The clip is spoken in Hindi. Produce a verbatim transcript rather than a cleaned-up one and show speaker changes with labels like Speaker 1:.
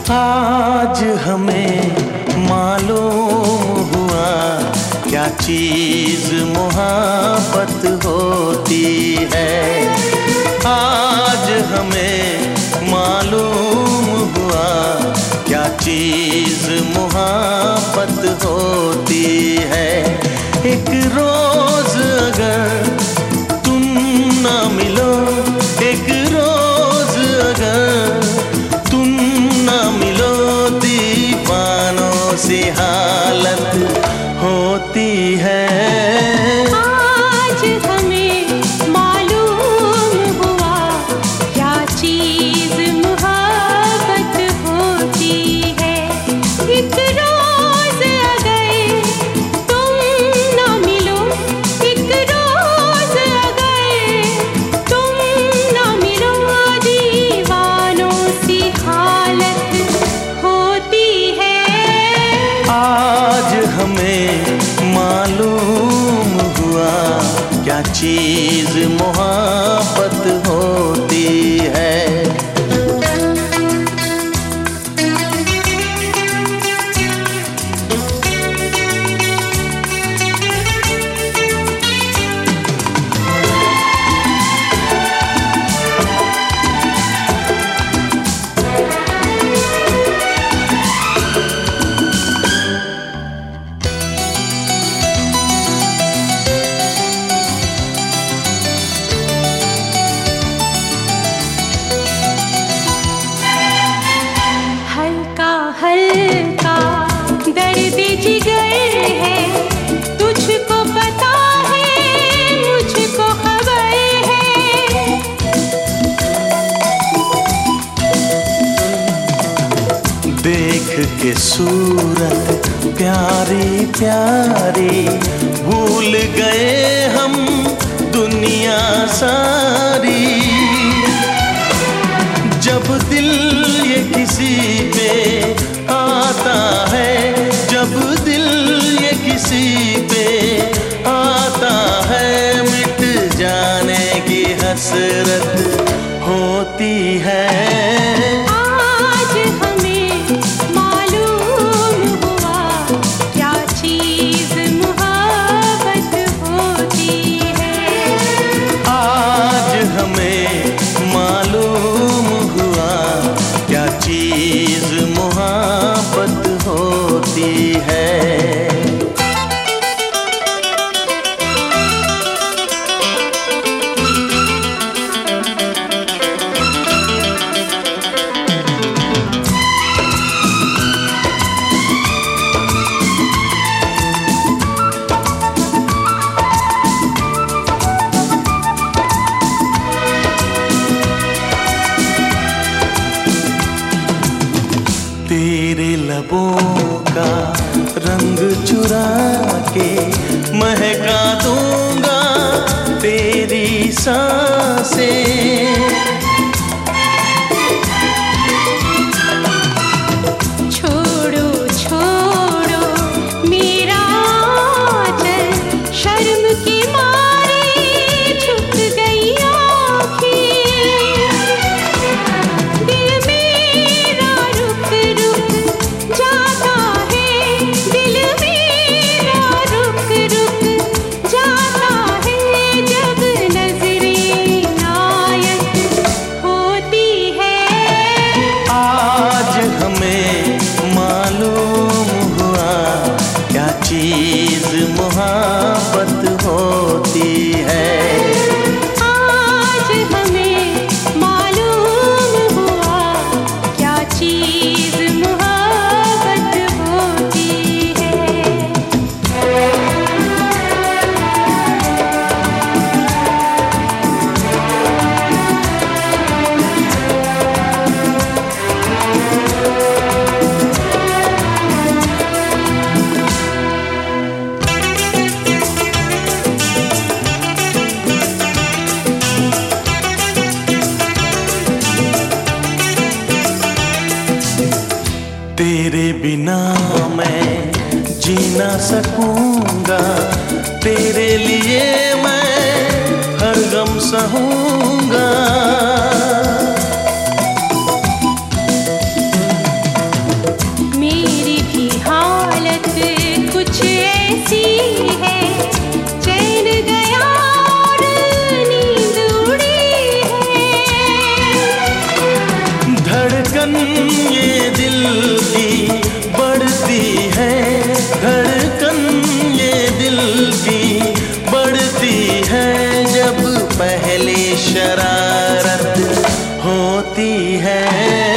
Speaker 1: आज हमें मालूम हुआ क्या चीज मोहब्बत होती है। आज हमें मालूम हुआ क्या चीज मोहब्बत होती है। एक रोज अगर तुम ना मिलो, एक रोज अगर तुम ना मिलो, दीवानों सी हालत होती है।
Speaker 2: आज हमें मालूम हुआ क्या चीज मोहब्बत होती है। एक रोज अगर तुम ना मिलो, एक रोज अगर तुम ना मिलो, दीवानों सी हालत होती है।
Speaker 1: आज हमें मालूम हुआ क्या चीज मोहब्बत होती है।
Speaker 2: हल्का दर्द जिगर है, तुझको पता है, मुझको खबर है।
Speaker 1: देख के सूरत प्यारी प्यारी, भूल गए हम दुनिया सारी। जब दिल ये किसी पे आता है, जब दिल ये किसी पे आता है, मिट जाने की हसरत होती है।
Speaker 2: आज हमें मालूम हुआ क्या चीज मोहब्बत होती है।
Speaker 1: आज हमें मालूम हुआ क्या चीज मोहब्बत होती है। तेरे लबों का रंग चुरा के महका दूंगा तेरी सांसें।
Speaker 2: छोड़ो छोड़ो मेरा आंचल, शर्म के मारे झुक गई आँखें। दिल मेरा रुक रुक जाता है, दिल मेरा रुक रुक जाता है, जब नजरें नायक होती है।
Speaker 1: आज हमें मालूम हुआ क्या चीज मोहब्बत होती है।
Speaker 2: आज हमें मालूम हुआ क्या चीज मोहब्बत होती है।
Speaker 1: तेरे बिना मैं जी ना सकूंगा, तेरे लिए मैं हर गम सहूंगा। धड़कन ये दिल की बढ़ती है, धड़कन ये दिल की बढ़ती है, जब पहले शरारत होती है।